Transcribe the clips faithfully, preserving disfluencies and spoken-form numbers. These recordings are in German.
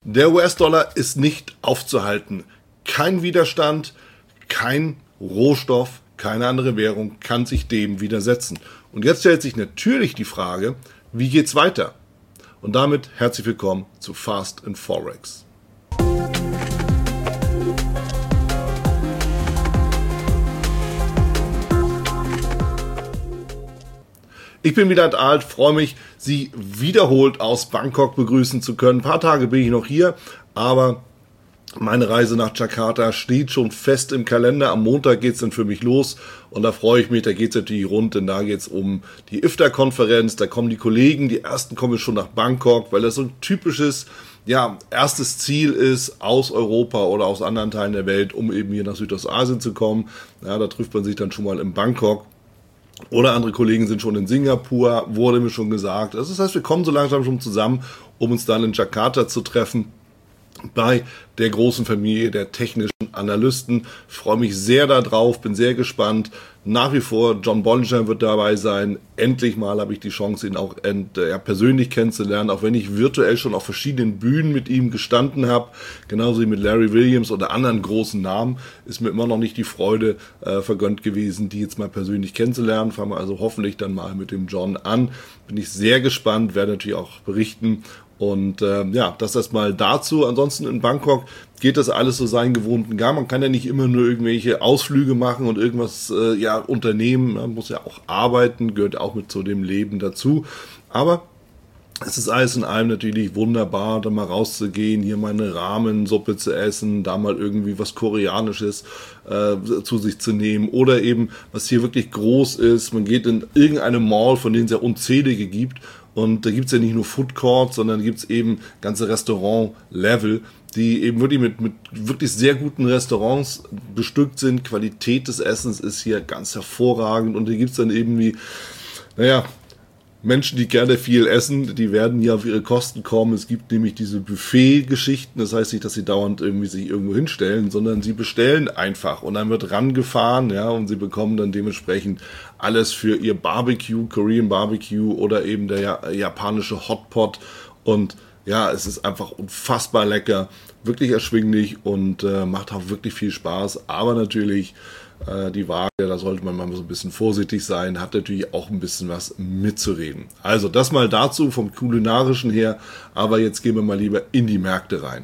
Der U S-Dollar ist nicht aufzuhalten. Kein Widerstand, kein Rohstoff, keine andere Währung kann sich dem widersetzen. Und jetzt stellt sich natürlich die Frage, wie geht's weiter? Und damit herzlich willkommen zu Fast in Forex. Ich bin Wieland Alt, freue mich, Sie wiederholt aus Bangkok begrüßen zu können. Ein paar Tage bin ich noch hier, aber meine Reise nach Jakarta steht schon fest im Kalender. Am Montag geht es dann für mich los und da freue ich mich, da geht es natürlich rund, denn da geht es um die I F T A-Konferenz, da kommen die Kollegen, die ersten kommen schon nach Bangkok, weil das so ein typisches, ja, erstes Ziel ist, aus Europa oder aus anderen Teilen der Welt, um eben hier nach Südostasien zu kommen. Ja, da trifft man sich dann schon mal in Bangkok. Oder andere Kollegen sind schon in Singapur, wurde mir schon gesagt. Das heißt, wir kommen so langsam schon zusammen, um uns dann in Jakarta zu treffen bei der großen Familie der technischen Analysten. Ich freue mich sehr darauf, bin sehr gespannt. Nach wie vor, John Bollinger wird dabei sein. Endlich mal habe ich die Chance, ihn auch ent, ja, persönlich kennenzulernen, auch wenn ich virtuell schon auf verschiedenen Bühnen mit ihm gestanden habe. Genauso wie mit Larry Williams oder anderen großen Namen ist mir immer noch nicht die Freude äh, vergönnt gewesen, die jetzt mal persönlich kennenzulernen. Fangen wir also hoffentlich dann mal mit dem John an. Bin ich sehr gespannt, werde natürlich auch berichten. Und äh, ja, das erstmal dazu. Ansonsten in Bangkok geht das alles so seinen gewohnten Gang. Man kann ja nicht immer nur irgendwelche Ausflüge machen und irgendwas äh, ja unternehmen. Man muss ja auch arbeiten, gehört auch mit zu dem Leben dazu. Aber es ist alles in allem natürlich wunderbar, da mal rauszugehen, hier mal eine Rahmensuppe zu essen, da mal irgendwie was Koreanisches äh, zu sich zu nehmen oder eben, was hier wirklich groß ist, man geht in irgendeine Mall, von denen es ja unzählige gibt und da gibt es ja nicht nur Food Courts, sondern gibt es eben ganze Restaurant-Level, die eben wirklich mit, mit wirklich sehr guten Restaurants bestückt sind. Qualität des Essens ist hier ganz hervorragend und hier gibt es dann eben wie, naja, Menschen, die gerne viel essen, die werden hier auf ihre Kosten kommen. Es gibt nämlich diese Buffet-Geschichten. Das heißt nicht, dass sie dauernd irgendwie sich irgendwo hinstellen, sondern sie bestellen einfach und dann wird rangefahren, ja, und sie bekommen dann dementsprechend alles für ihr Barbecue, Korean Barbecue oder eben der japanische Hotpot. Und ja, es ist einfach unfassbar lecker, wirklich erschwinglich und äh, macht auch wirklich viel Spaß. Aber natürlich die Waage, da sollte man mal so ein bisschen vorsichtig sein, hat natürlich auch ein bisschen was mitzureden. Also das mal dazu vom Kulinarischen her, aber jetzt gehen wir mal lieber in die Märkte rein.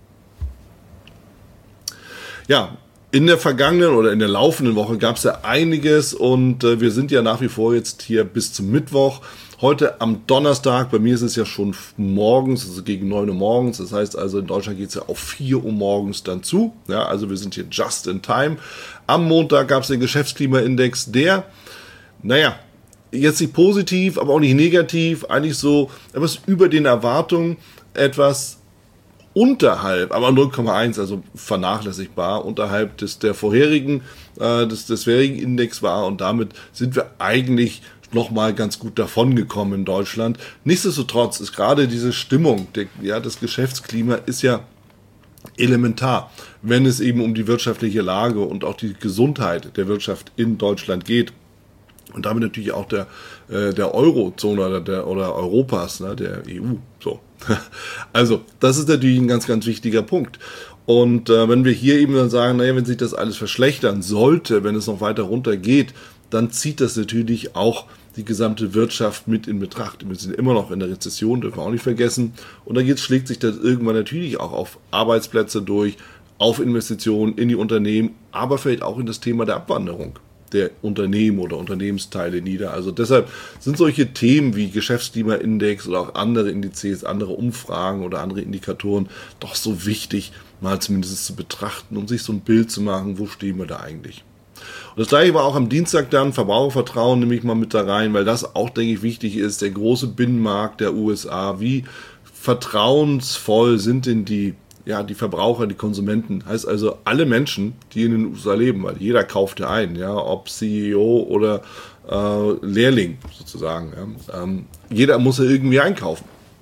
Ja, in der vergangenen oder in der laufenden Woche gab es ja einiges und äh, wir sind ja nach wie vor jetzt hier bis zum Mittwoch. Heute am Donnerstag, bei mir ist es ja schon morgens, also gegen neun Uhr morgens, das heißt also in Deutschland geht es ja auf vier Uhr morgens dann zu, ja, also wir sind hier just in time. Am Montag gab es den Geschäftsklimaindex, der, naja, jetzt nicht positiv, aber auch nicht negativ, eigentlich so etwas über den Erwartungen, etwas unterhalb, aber null Komma eins, also vernachlässigbar, unterhalb des der vorherigen, äh, des, des vorherigen Index war und damit sind wir eigentlich nochmal ganz gut davongekommen in Deutschland. Nichtsdestotrotz ist gerade diese Stimmung, der, ja, das Geschäftsklima ist ja elementar, wenn es eben um die wirtschaftliche Lage und auch die Gesundheit der Wirtschaft in Deutschland geht. Und damit natürlich auch der, äh, der Eurozone oder, der, oder Europas, ne, der E U. So. Also, das ist natürlich ein ganz, ganz wichtiger Punkt. Und äh, wenn wir hier eben dann sagen, naja, wenn sich das alles verschlechtern sollte, wenn es noch weiter runter geht, dann zieht das natürlich auch die gesamte Wirtschaft mit in Betracht. Wir sind immer noch in der Rezession, dürfen wir auch nicht vergessen. Und dann geht's, schlägt sich das irgendwann natürlich auch auf Arbeitsplätze durch, auf Investitionen in die Unternehmen, aber vielleicht auch in das Thema der Abwanderung der Unternehmen oder Unternehmensteile nieder. Also deshalb sind solche Themen wie Geschäftsklimaindex oder auch andere Indizes, andere Umfragen oder andere Indikatoren doch so wichtig, mal zumindest zu betrachten, um sich so ein Bild zu machen, wo stehen wir da eigentlich. Und das gleiche war auch am Dienstag dann, Verbrauchervertrauen nehme ich mal mit da rein, weil das auch, denke ich, wichtig ist, der große Binnenmarkt der U S A, wie vertrauensvoll sind denn die, ja, die Verbraucher, die Konsumenten, heißt also alle Menschen, die in den U S A leben, weil jeder kauft ja ein, ja, ob C E O oder äh, Lehrling sozusagen, ja, ähm, jeder muss ja irgendwie einkaufen.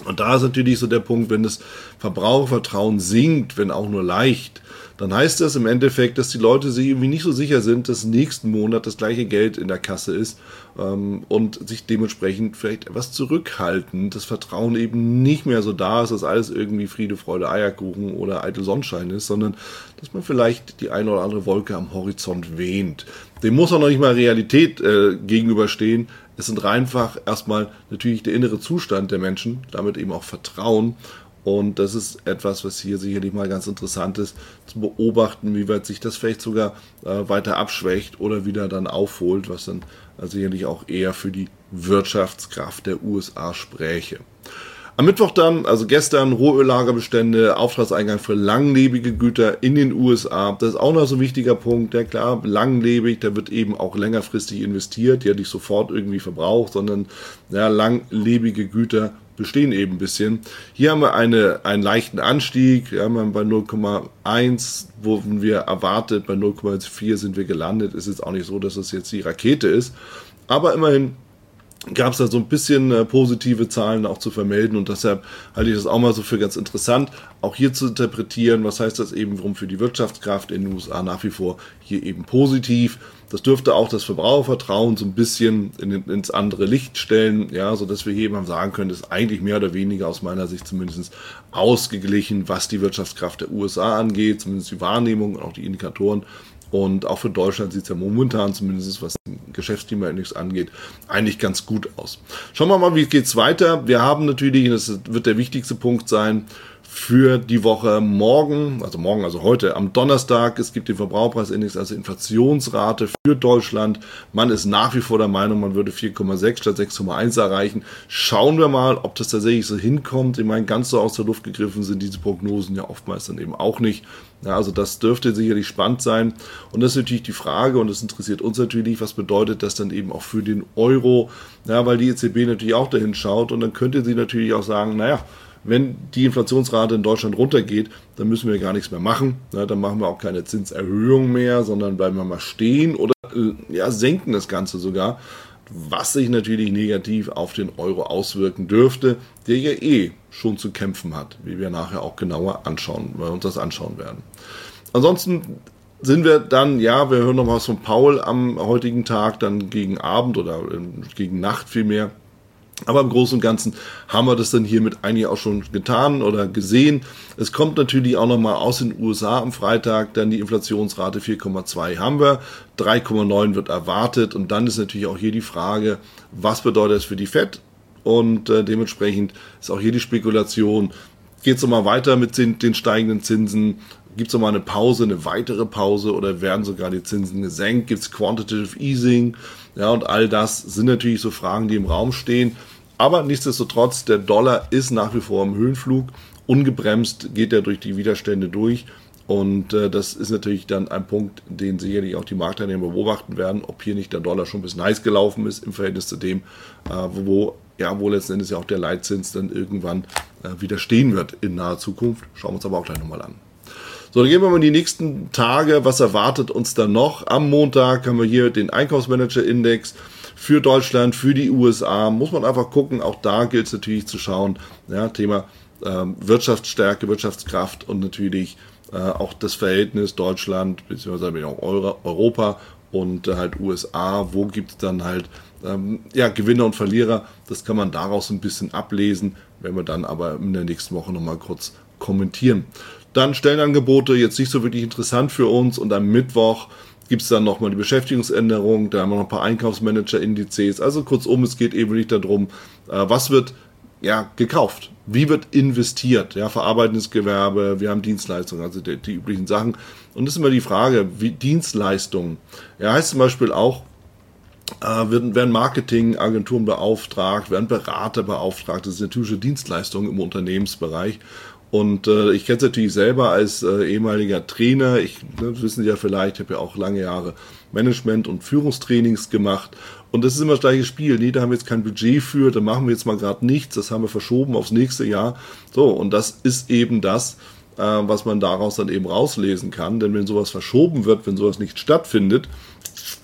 Und da ist natürlich so der Punkt, wenn das Verbrauchervertrauen sinkt, wenn auch nur leicht, dann heißt das im Endeffekt, dass die Leute sich irgendwie nicht so sicher sind, dass nächsten Monat das gleiche Geld in der Kasse ist ähm, und sich dementsprechend vielleicht etwas zurückhalten, das Vertrauen eben nicht mehr so da ist, dass alles irgendwie Friede, Freude, Eierkuchen oder eitel Sonnenschein ist, sondern dass man vielleicht die eine oder andere Wolke am Horizont wähnt. Dem muss auch noch nicht mal Realität äh, gegenüberstehen. Es sind einfach erstmal natürlich der innere Zustand der Menschen, damit eben auch Vertrauen. Und das ist etwas, was hier sicherlich mal ganz interessant ist, zu beobachten, wie weit sich das vielleicht sogar äh, weiter abschwächt oder wieder dann aufholt, was dann äh, sicherlich auch eher für die Wirtschaftskraft der U S A spräche. Am Mittwoch dann, also gestern, Rohöllagerbestände, Auftragseingang für langlebige Güter in den U S A. Das ist auch noch so ein wichtiger Punkt. Ja klar, langlebig, da wird eben auch längerfristig investiert, ja nicht sofort irgendwie verbraucht, sondern ja, langlebige Güter bestehen eben ein bisschen. Hier haben wir eine, einen leichten Anstieg, ja, bei null Komma eins wurden wir erwartet, bei null Komma vier sind wir gelandet. Ist jetzt auch nicht so, dass das jetzt die Rakete ist, aber immerhin gab es da so ein bisschen äh, positive Zahlen auch zu vermelden und deshalb halte ich das auch mal so für ganz interessant, auch hier zu interpretieren, was heißt das eben warum für die Wirtschaftskraft in den U S A nach wie vor hier eben positiv. Das dürfte auch das Verbrauchervertrauen so ein bisschen in, ins andere Licht stellen, ja, so dass wir hier eben sagen können, das ist eigentlich mehr oder weniger aus meiner Sicht zumindest ausgeglichen, was die Wirtschaftskraft der U S A angeht, zumindest die Wahrnehmung und auch die Indikatoren. Und auch für Deutschland sieht es ja momentan, zumindest was Geschäftsklimaindex angeht, eigentlich ganz gut aus. Schauen wir mal, wie geht es weiter. Wir haben natürlich, das wird der wichtigste Punkt sein, für die Woche morgen, also morgen, also heute, am Donnerstag, es gibt den Verbraucherpreisindex, also Inflationsrate für Deutschland. Man ist nach wie vor der Meinung, man würde vier Komma sechs statt sechs Komma eins erreichen. Schauen wir mal, ob das tatsächlich so hinkommt. Ich meine, ganz so aus der Luft gegriffen sind diese Prognosen ja oftmals dann eben auch nicht. Ja, also das dürfte sicherlich spannend sein. Und das ist natürlich die Frage, und das interessiert uns natürlich, was bedeutet das dann eben auch für den Euro? Ja, weil die E Z B natürlich auch dahin schaut und dann könnte sie natürlich auch sagen, naja, wenn die Inflationsrate in Deutschland runtergeht, dann müssen wir gar nichts mehr machen. Ja, dann machen wir auch keine Zinserhöhung mehr, sondern bleiben wir mal stehen oder ja, senken das Ganze sogar, was sich natürlich negativ auf den Euro auswirken dürfte, der ja eh schon zu kämpfen hat, wie wir nachher auch genauer anschauen, weil wir uns das anschauen werden. Ansonsten sind wir dann, ja, wir hören noch was von Paul am heutigen Tag, dann gegen Abend oder gegen Nacht vielmehr. Aber im Großen und Ganzen haben wir das dann hiermit eigentlich auch schon getan oder gesehen. Es kommt natürlich auch nochmal aus den U S A am Freitag, dann die Inflationsrate vier Komma zwei haben wir, drei Komma neun wird erwartet und dann ist natürlich auch hier die Frage, was bedeutet das für die Fed? Und äh, dementsprechend ist auch hier die Spekulation, geht es nochmal weiter mit den, den steigenden Zinsen? Gibt es nochmal eine Pause, eine weitere Pause oder werden sogar die Zinsen gesenkt? Gibt es Quantitative Easing? Ja, und all das sind natürlich so Fragen, die im Raum stehen. Aber nichtsdestotrotz, der Dollar ist nach wie vor im Höhenflug. Ungebremst geht er durch die Widerstände durch. Und äh, das ist natürlich dann ein Punkt, den sicherlich auch die Marktteilnehmer beobachten werden, ob hier nicht der Dollar schon bis nice gelaufen ist im Verhältnis zu dem, äh, wo, ja, wo letzten Endes ja auch der Leitzins dann irgendwann äh, wieder stehen wird in naher Zukunft. Schauen wir uns aber auch gleich nochmal an. So, dann gehen wir mal in die nächsten Tage. Was erwartet uns dann noch? Am Montag haben wir hier den Einkaufsmanager-Index für Deutschland, für die U S A. Muss man einfach gucken. Auch da gilt es natürlich zu schauen. Ja, Thema ähm, Wirtschaftsstärke, Wirtschaftskraft und natürlich äh, auch das Verhältnis Deutschland bzw. auch Euro, Europa und äh, halt U S A. Wo gibt es dann halt ähm, ja, Gewinner und Verlierer? Das kann man daraus ein bisschen ablesen, wenn wir dann aber in der nächsten Woche nochmal kurz kommentieren. Dann Stellenangebote, jetzt nicht so wirklich interessant für uns. Und am Mittwoch gibt es dann nochmal die Beschäftigungsänderung. Da haben wir noch ein paar Einkaufsmanager-Indizes. Also kurzum, es geht eben nicht darum, was wird ja gekauft, wie wird investiert. Ja, verarbeitendes Gewerbe, wir haben Dienstleistungen, also die, die üblichen Sachen. Und das ist immer die Frage, wie Dienstleistungen. Ja, heißt zum Beispiel auch, äh, werden, werden Marketingagenturen beauftragt, werden Berater beauftragt. Das ist eine typische Dienstleistung im Unternehmensbereich. Und äh, ich kenne es natürlich selber als äh, ehemaliger Trainer. Ich, ne, das wissen Sie ja vielleicht, ich habe ja auch lange Jahre Management- und Führungstrainings gemacht. Und das ist immer das gleiche Spiel. Nee, da haben wir jetzt kein Budget für, da machen wir jetzt mal gerade nichts. Das haben wir verschoben aufs nächste Jahr. So, und das ist eben das, äh, was man daraus dann eben rauslesen kann. Denn wenn sowas verschoben wird, wenn sowas nicht stattfindet,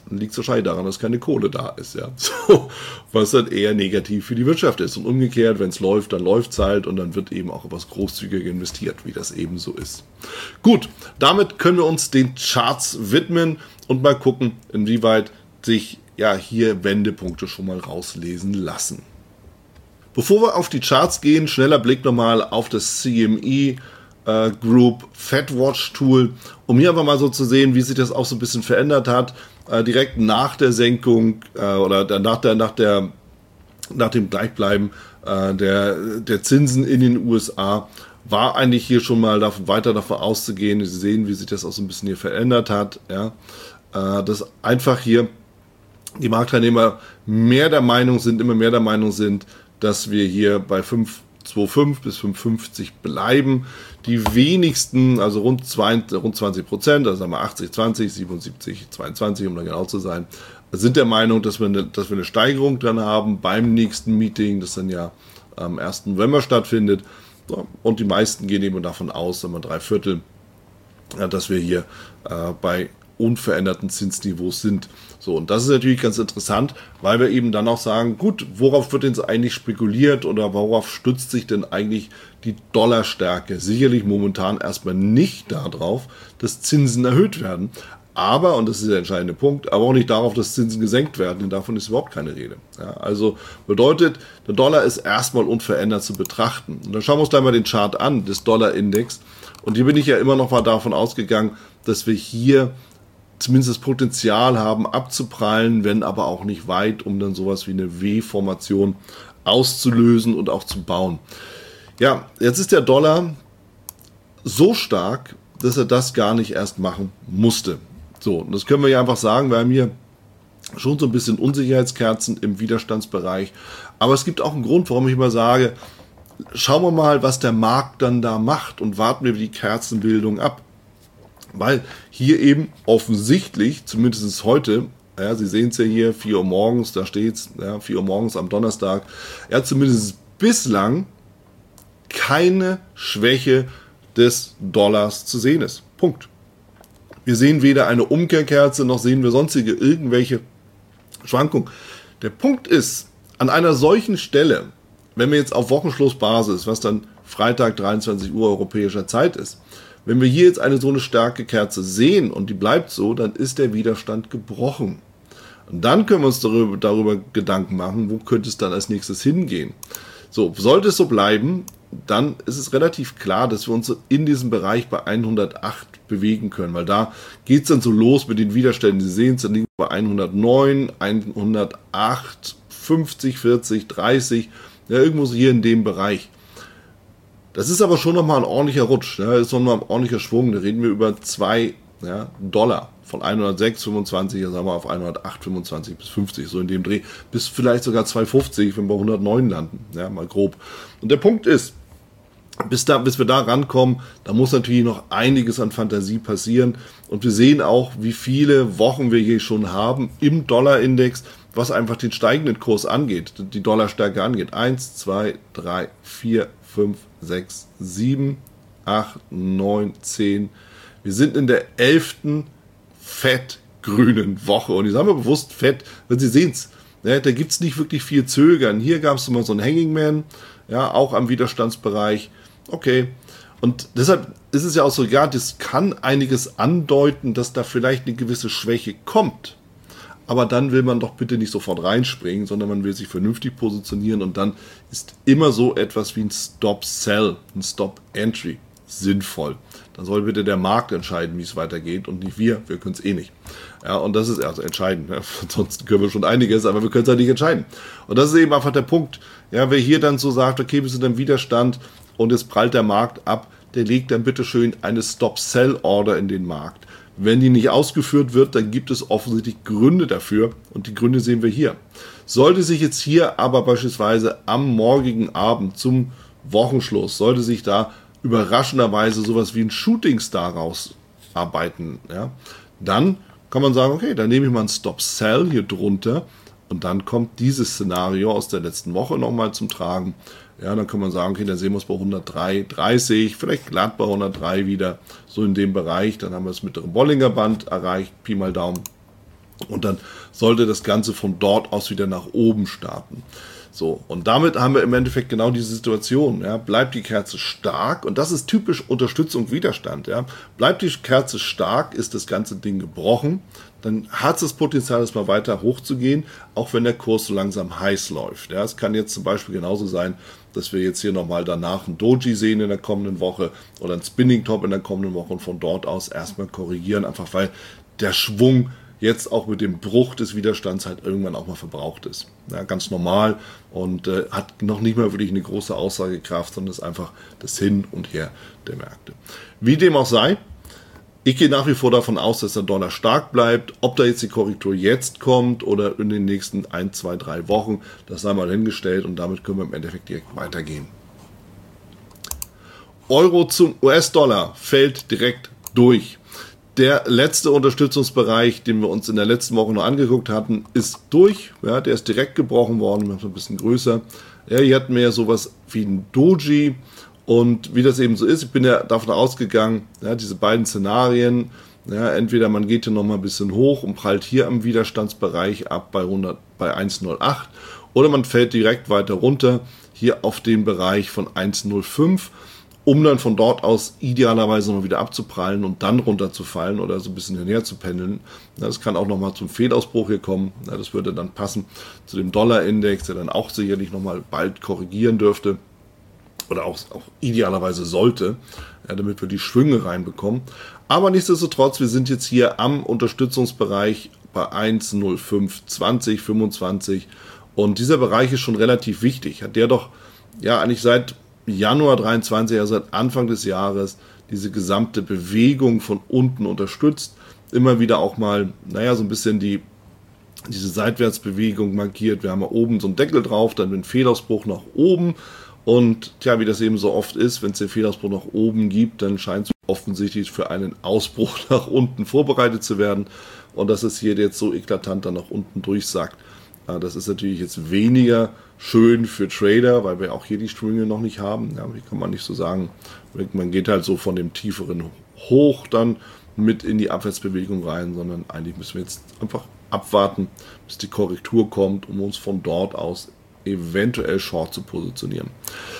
dann liegt es wahrscheinlich daran, dass keine Kohle da ist. Ja? So, was dann eher negativ für die Wirtschaft ist. Und umgekehrt, wenn es läuft, dann läuft es halt und dann wird eben auch etwas großzügiger investiert, wie das eben so ist. Gut, damit können wir uns den Charts widmen und mal gucken, inwieweit sich ja hier Wendepunkte schon mal rauslesen lassen. Bevor wir auf die Charts gehen, schneller Blick nochmal auf das C M E äh, Group FedWatch Tool, um hier einfach mal so zu sehen, wie sich das auch so ein bisschen verändert hat. Äh, direkt nach der Senkung äh, oder nach, der, nach, der, nach dem Gleichbleiben äh, der, der Zinsen in den U S A war eigentlich hier schon mal davon, weiter davon auszugehen. Sie sehen, wie sich das auch so ein bisschen hier verändert hat. Ja? Äh, dass einfach hier die Marktteilnehmer mehr der Meinung sind, immer mehr der Meinung sind, dass wir hier bei fünf Komma fünfundzwanzig bis fünf Komma fünfzig bleiben. Die wenigsten, also rund, zwei, rund zwanzig Prozent, also sagen wir achtzig zwanzig, siebenundsiebzig zweiundzwanzig, um da genau zu sein, sind der Meinung, dass wir eine, dass wir eine Steigerung dran haben beim nächsten Meeting, das dann ja am ersten November stattfindet. Und die meisten gehen eben davon aus, sagen wir drei Viertel, dass wir hier äh, bei unveränderten Zinsniveaus sind. So, und das ist natürlich ganz interessant, weil wir eben dann auch sagen, gut, worauf wird denn eigentlich spekuliert oder worauf stützt sich denn eigentlich die Dollarstärke? Sicherlich momentan erstmal nicht darauf, dass Zinsen erhöht werden, aber, und das ist der entscheidende Punkt, aber auch nicht darauf, dass Zinsen gesenkt werden, denn davon ist überhaupt keine Rede. Ja, also bedeutet, der Dollar ist erstmal unverändert zu betrachten. Und dann schauen wir uns gleich mal den Chart an, des Dollarindex. Und hier bin ich ja immer noch mal davon ausgegangen, dass wir hier zumindest das Potenzial haben, abzuprallen, wenn aber auch nicht weit, um dann sowas wie eine W-Formation auszulösen und auch zu bauen. Ja, jetzt ist der Dollar so stark, dass er das gar nicht erst machen musste. So, und das können wir ja einfach sagen, wir haben hier schon so ein bisschen Unsicherheitskerzen im Widerstandsbereich, aber es gibt auch einen Grund, warum ich immer sage, schauen wir mal, was der Markt dann da macht und warten wir die Kerzenbildung ab. Weil hier eben offensichtlich, zumindest heute, ja, Sie sehen es ja hier, vier Uhr morgens, da steht es, ja, vier Uhr morgens am Donnerstag, ja, zumindest bislang keine Schwäche des Dollars zu sehen ist. Punkt. Wir sehen weder eine Umkehrkerze, noch sehen wir sonstige irgendwelche Schwankungen. Der Punkt ist, an einer solchen Stelle, wenn wir jetzt auf Wochenschlussbasis, was dann Freitag dreiundzwanzig Uhr europäischer Zeit ist, wenn wir hier jetzt eine so eine starke Kerze sehen und die bleibt so, dann ist der Widerstand gebrochen. Und dann können wir uns darüber, darüber Gedanken machen, wo könnte es dann als nächstes hingehen. So, sollte es so bleiben, dann ist es relativ klar, dass wir uns in diesem Bereich bei hundertacht bewegen können, weil da geht es dann so los mit den Widerständen. Sie sehen es, dann liegen wir bei hundertneun, hundertacht, fünfzig, vierzig, dreißig, ja, irgendwo so hier in dem Bereich. Das ist aber schon nochmal ein ordentlicher Rutsch, ja, das ist nochmal ein ordentlicher Schwung, da reden wir über zwei ja, Dollar, von hundertsechs Komma fünfundzwanzig, sagen wir auf hundertacht Komma fünfundzwanzig bis fünfzig, so in dem Dreh, bis vielleicht sogar zwei Komma fünfzig, wenn wir bei hundertneun landen, ja, mal grob. Und der Punkt ist, bis, da, bis wir da rankommen, da muss natürlich noch einiges an Fantasie passieren und wir sehen auch, wie viele Wochen wir hier schon haben im Dollarindex, was einfach den steigenden Kurs angeht, die Dollarstärke angeht. eins, zwei, drei, vier, fünf, sechs, sieben, acht, neun, zehn. Wir sind in der elften fettgrünen Woche. Und ich sage mal bewusst fett, weil Sie sehen es, ja, da gibt es nicht wirklich viel Zögern. Hier gab es mal so einen Hanging Man, ja, auch am Widerstandsbereich. Okay. Und deshalb ist es ja auch so, ja, das kann einiges andeuten, dass da vielleicht eine gewisse Schwäche kommt. Aber dann will man doch bitte nicht sofort reinspringen, sondern man will sich vernünftig positionieren und dann ist immer so etwas wie ein Stop-Sell, ein Stop-Entry sinnvoll. Dann soll bitte der Markt entscheiden, wie es weitergeht und nicht wir, wir können es eh nicht. Ja, und das ist also entscheidend. Ja, ansonsten können wir schon einiges, aber wir können es halt nicht entscheiden. Und das ist eben einfach der Punkt. Ja, wer hier dann so sagt, okay, wir sind im Widerstand und es prallt der Markt ab, der legt dann bitte schön eine Stop-Sell-Order in den Markt. Wenn die nicht ausgeführt wird, dann gibt es offensichtlich Gründe dafür und die Gründe sehen wir hier. Sollte sich jetzt hier aber beispielsweise am morgigen Abend zum Wochenschluss, sollte sich da überraschenderweise sowas wie ein Shooting Star rausarbeiten, ja, dann kann man sagen, okay, dann nehme ich mal einen Stop-Sell hier drunter und dann kommt dieses Szenario aus der letzten Woche nochmal zum Tragen. Ja, dann kann man sagen, okay, dann sehen wir es bei hundertdrei Komma dreißig, vielleicht glatt bei hundertdrei wieder, so in dem Bereich. Dann haben wir das mittlere Bollinger Band erreicht, Pi mal Daumen. Und dann sollte das Ganze von dort aus wieder nach oben starten. So, und damit haben wir im Endeffekt genau diese Situation. Ja. Bleibt die Kerze stark, und das ist typisch Unterstützung, Widerstand. Ja. Bleibt die Kerze stark, ist das ganze Ding gebrochen, dann hat es das Potenzial, es mal weiter hochzugehen, auch wenn der Kurs so langsam heiß läuft. Ja. Es kann jetzt zum Beispiel genauso sein, dass wir jetzt hier nochmal danach ein Doji sehen in der kommenden Woche oder ein Spinning Top in der kommenden Woche und von dort aus erstmal korrigieren, einfach weil der Schwung jetzt auch mit dem Bruch des Widerstands halt irgendwann auch mal verbraucht ist. Ja, ganz normal und äh, hat noch nicht mal wirklich eine große Aussagekraft, sondern ist einfach das Hin und Her der Märkte. Wie dem auch sei, ich gehe nach wie vor davon aus, dass der Dollar stark bleibt. Ob da jetzt die Korrektur jetzt kommt oder in den nächsten ein, zwei, drei Wochen, das sei mal hingestellt, und damit können wir im Endeffekt direkt weitergehen. Euro zum U S-Dollar fällt direkt durch. Der letzte Unterstützungsbereich, den wir uns in der letzten Woche noch angeguckt hatten, ist durch. Ja, der ist direkt gebrochen worden, ein bisschen größer. Ja, hier hatten wir ja sowas wie ein Doji. Und wie das eben so ist, ich bin ja davon ausgegangen, ja, diese beiden Szenarien, ja, entweder man geht hier nochmal ein bisschen hoch und prallt hier am Widerstandsbereich ab bei, hundert, bei eins Komma null acht, oder man fällt direkt weiter runter, hier auf den Bereich von eins Komma null fünf, um dann von dort aus idealerweise nochmal wieder abzuprallen und dann runterzufallen oder so ein bisschen hinher zu pendeln. Ja, das kann auch nochmal zum Fehlausbruch hier kommen. Ja, das würde dann passen zu dem Dollarindex, der dann auch sicherlich nochmal bald korrigieren dürfte. Oder auch, auch idealerweise sollte, ja, damit wir die Schwünge reinbekommen. Aber nichtsdestotrotz, wir sind jetzt hier am Unterstützungsbereich bei eins Komma null fünf zwanzig, fünfundzwanzig, und dieser Bereich ist schon relativ wichtig. Hat der doch ja eigentlich seit Januar dreiundzwanzig, also seit Anfang des Jahres, diese gesamte Bewegung von unten unterstützt. Immer wieder auch mal, naja, so ein bisschen die diese Seitwärtsbewegung markiert. Wir haben ja oben so einen Deckel drauf, dann den Fehlausbruch nach oben. Und tja, wie das eben so oft ist, wenn es den Fehlausbruch nach oben gibt, dann scheint es offensichtlich für einen Ausbruch nach unten vorbereitet zu werden. Und dass es hier jetzt so eklatant dann nach unten durchsackt, das ist natürlich jetzt weniger schön für Trader, weil wir auch hier die Schwünge noch nicht haben. Ja, wie kann man nicht so sagen, man geht halt so von dem tieferen hoch dann mit in die Abwärtsbewegung rein, sondern eigentlich müssen wir jetzt einfach abwarten, bis die Korrektur kommt, um uns von dort aus eventuell short zu positionieren.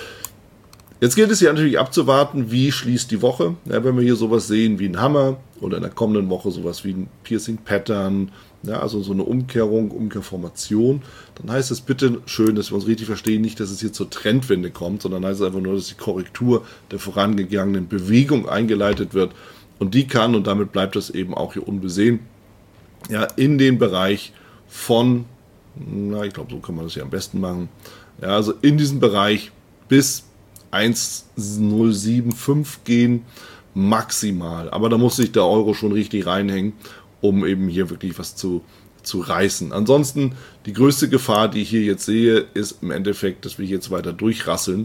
Jetzt gilt es hier natürlich abzuwarten, wie schließt die Woche. Ja, wenn wir hier sowas sehen wie ein Hammer oder in der kommenden Woche sowas wie ein Piercing Pattern, ja, also so eine Umkehrung, Umkehrformation, dann heißt es bitte schön, dass wir uns richtig verstehen, nicht, dass es hier zur Trendwende kommt, sondern heißt es einfach nur, dass die Korrektur der vorangegangenen Bewegung eingeleitet wird, und die kann, und damit bleibt das eben auch hier unbesehen, ja, in den Bereich von, na, ich glaube, so kann man das hier am besten machen, ja, also in diesen Bereich bis eins Komma null sieben fünf gehen, maximal. Aber da muss sich der Euro schon richtig reinhängen, um eben hier wirklich was zu, zu reißen. Ansonsten, die größte Gefahr, die ich hier jetzt sehe, ist im Endeffekt, dass wir jetzt weiter durchrasseln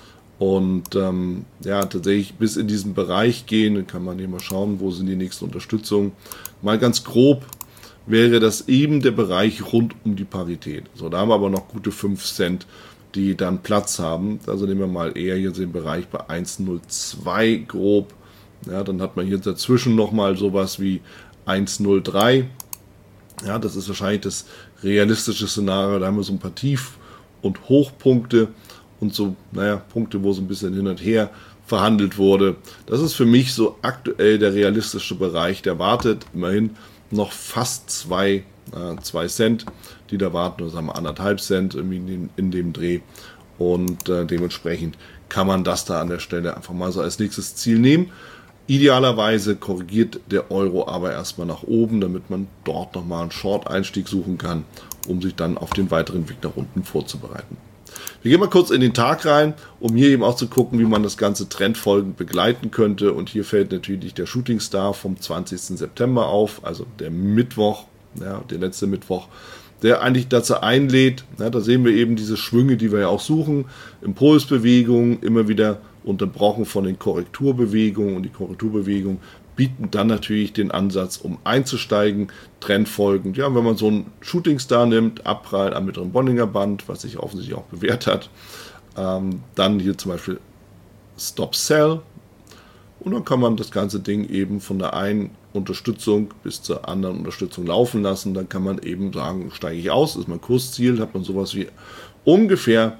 und ähm, ja, tatsächlich bis in diesen Bereich gehen. Dann kann man hier mal schauen, wo sind die nächsten Unterstützungen. Mal ganz grob wäre das eben der Bereich rund um die Parität. So, da haben wir aber noch gute fünf Cent, die dann Platz haben. Also nehmen wir mal eher hier den Bereich bei eins Komma null zwei grob. Ja, dann hat man hier dazwischen nochmal sowas wie eins Komma null drei. Ja, das ist wahrscheinlich das realistische Szenario. Da haben wir so ein paar Tief- und Hochpunkte und so, naja, Punkte, wo so ein bisschen hin und her verhandelt wurde. Das ist für mich so aktuell der realistische Bereich. Der wartet immerhin noch fast zwei, äh, zwei Cent, die da warten, oder sagen wir anderthalb Cent irgendwie in, dem, in dem Dreh. Und äh, dementsprechend kann man das da an der Stelle einfach mal so als nächstes Ziel nehmen. Idealerweise korrigiert der Euro aber erstmal nach oben, damit man dort nochmal einen Short-Einstieg suchen kann, um sich dann auf den weiteren Weg nach unten vorzubereiten. Wir gehen mal kurz in den Tag rein, um hier eben auch zu gucken, wie man das ganze trendfolgend begleiten könnte. Und hier fällt natürlich der Shooting Star vom zwanzigsten September auf, also der Mittwoch, ja, der letzte Mittwoch, der eigentlich dazu einlädt. Ja, da sehen wir eben diese Schwünge, die wir ja auch suchen, Impulsbewegungen, immer wieder unterbrochen von den Korrekturbewegungen, und die Korrekturbewegungen bieten dann natürlich den Ansatz, um einzusteigen, trendfolgend. Ja, wenn man so einen Shooting Star nimmt, Abprall am mittleren Bollinger Band, was sich offensichtlich auch bewährt hat, ähm, dann hier zum Beispiel Stop Sell Und dann kann man das ganze Ding eben von der einen Unterstützung bis zur anderen Unterstützung laufen lassen. Dann kann man eben sagen, steige ich aus, ist mein Kursziel, hat man sowas wie ungefähr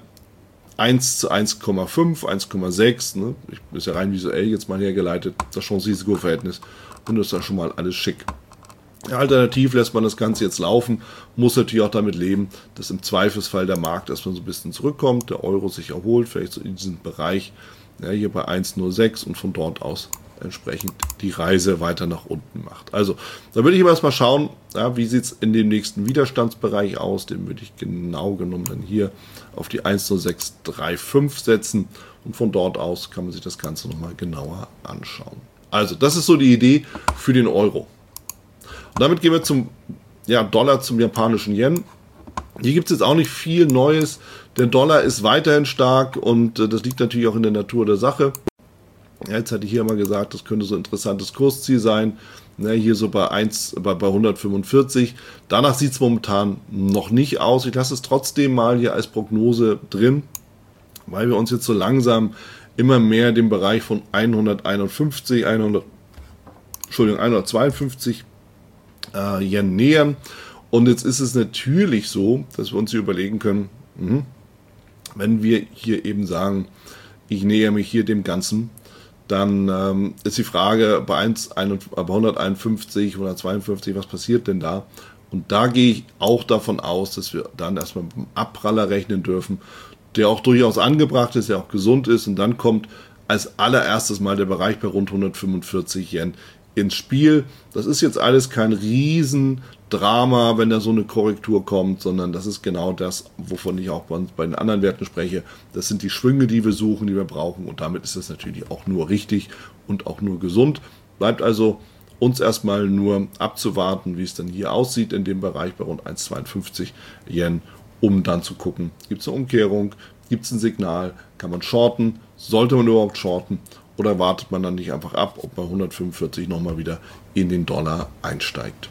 eins zu eins Komma fünf, eins Komma sechs, ne? Ich ist ja rein visuell jetzt mal hergeleitet, das Chance-Risiko-Verhältnis, und das ist ja schon mal alles schick. Alternativ lässt man das Ganze jetzt laufen, muss natürlich auch damit leben, dass im Zweifelsfall der Markt erstmal so ein bisschen zurückkommt, der Euro sich erholt, vielleicht so in diesem Bereich, ja, hier bei eins Komma null sechs, und von dort aus entsprechend die Reise weiter nach unten macht. Also, da würde ich immer erstmal schauen, ja, wie sieht es in dem nächsten Widerstandsbereich aus, den würde ich genau genommen dann hier auf die eins Komma null sechs drei fünf setzen, und von dort aus kann man sich das Ganze nochmal genauer anschauen. Also, das ist so die Idee für den Euro. Und damit gehen wir zum ja, Dollar, zum japanischen Yen. Hier gibt es jetzt auch nicht viel Neues. Der Dollar ist weiterhin stark, und äh, das liegt natürlich auch in der Natur der Sache. Ja, jetzt hatte ich hier mal gesagt, das könnte so ein interessantes Kursziel sein. Ja, hier so bei, eins, bei, bei hundertfünfundvierzig. Danach sieht es momentan noch nicht aus. Ich lasse es trotzdem mal hier als Prognose drin, weil wir uns jetzt so langsam immer mehr dem Bereich von hunderteinundfünfzig, hundert, Entschuldigung, hundertzweiundfünfzig äh, Yen nähern. Und jetzt ist es natürlich so, dass wir uns hier überlegen können, mh, wenn wir hier eben sagen, ich nähere mich hier dem Ganzen, dann ähm, ist die Frage bei, bei hunderteinundfünfzig, hundertzweiundfünfzig, was passiert denn da? Und da gehe ich auch davon aus, dass wir dann erstmal mit einem Abpraller rechnen dürfen, der auch durchaus angebracht ist, der auch gesund ist. Und dann kommt als allererstes mal der Bereich bei rund hundertfünfundvierzig Yen ins Spiel. Das ist jetzt alles kein Riesendrama, wenn da so eine Korrektur kommt, sondern das ist genau das, wovon ich auch bei, bei den anderen Werten spreche. Das sind die Schwünge, die wir suchen, die wir brauchen, und damit ist das natürlich auch nur richtig und auch nur gesund. Bleibt also uns erstmal nur abzuwarten, wie es dann hier aussieht in dem Bereich bei rund eins Komma zweiundfünfzig Yen, um dann zu gucken, gibt es eine Umkehrung, gibt es ein Signal, kann man shorten, sollte man überhaupt shorten, oder wartet man dann nicht einfach ab, ob bei hundertfünfundvierzig nochmal wieder in den Dollar einsteigt.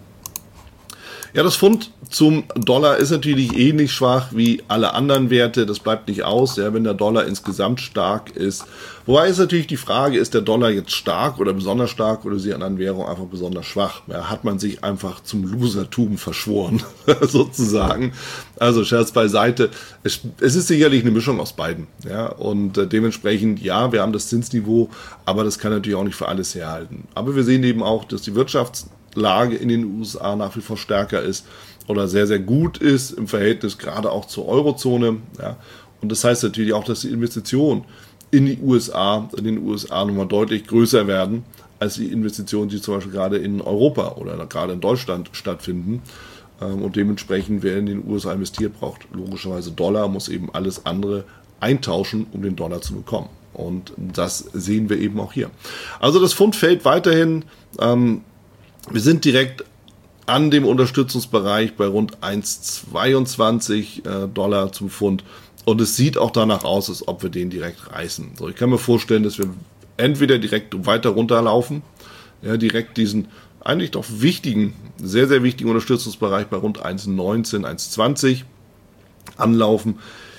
Ja, das Pfund zum Dollar ist natürlich ähnlich schwach wie alle anderen Werte. Das bleibt nicht aus, ja, wenn der Dollar insgesamt stark ist. Wobei ist natürlich die Frage, ist der Dollar jetzt stark oder besonders stark, oder ist die anderen Währungen einfach besonders schwach? Ja, hat man sich einfach zum Losertum verschworen, sozusagen. Also Scherz beiseite. Es, es ist sicherlich eine Mischung aus beiden. Ja, und äh, dementsprechend, ja, wir haben das Zinsniveau, aber das kann natürlich auch nicht für alles herhalten. Aber wir sehen eben auch, dass die Wirtschafts- Lage in den U S A nach wie vor stärker ist oder sehr, sehr gut ist im Verhältnis gerade auch zur Eurozone. Ja. Und das heißt natürlich auch, dass die Investitionen in die U S A, in den U S A nochmal deutlich größer werden, als die Investitionen, die zum Beispiel gerade in Europa oder gerade in Deutschland stattfinden. Und dementsprechend, wer in den U S A investiert, braucht logischerweise Dollar, muss eben alles andere eintauschen, um den Dollar zu bekommen. Und das sehen wir eben auch hier. Also das Pfund fällt weiterhin. Ähm, Wir sind direkt an dem Unterstützungsbereich bei rund eins Komma zweiundzwanzig Dollar zum Pfund, und es sieht auch danach aus, als ob wir den direkt reißen. So, ich kann mir vorstellen, dass wir entweder direkt weiter runterlaufen, ja, direkt diesen eigentlich doch wichtigen, sehr, sehr wichtigen Unterstützungsbereich bei rund eins Komma neunzehn, eins Komma zwanzig anlaufen.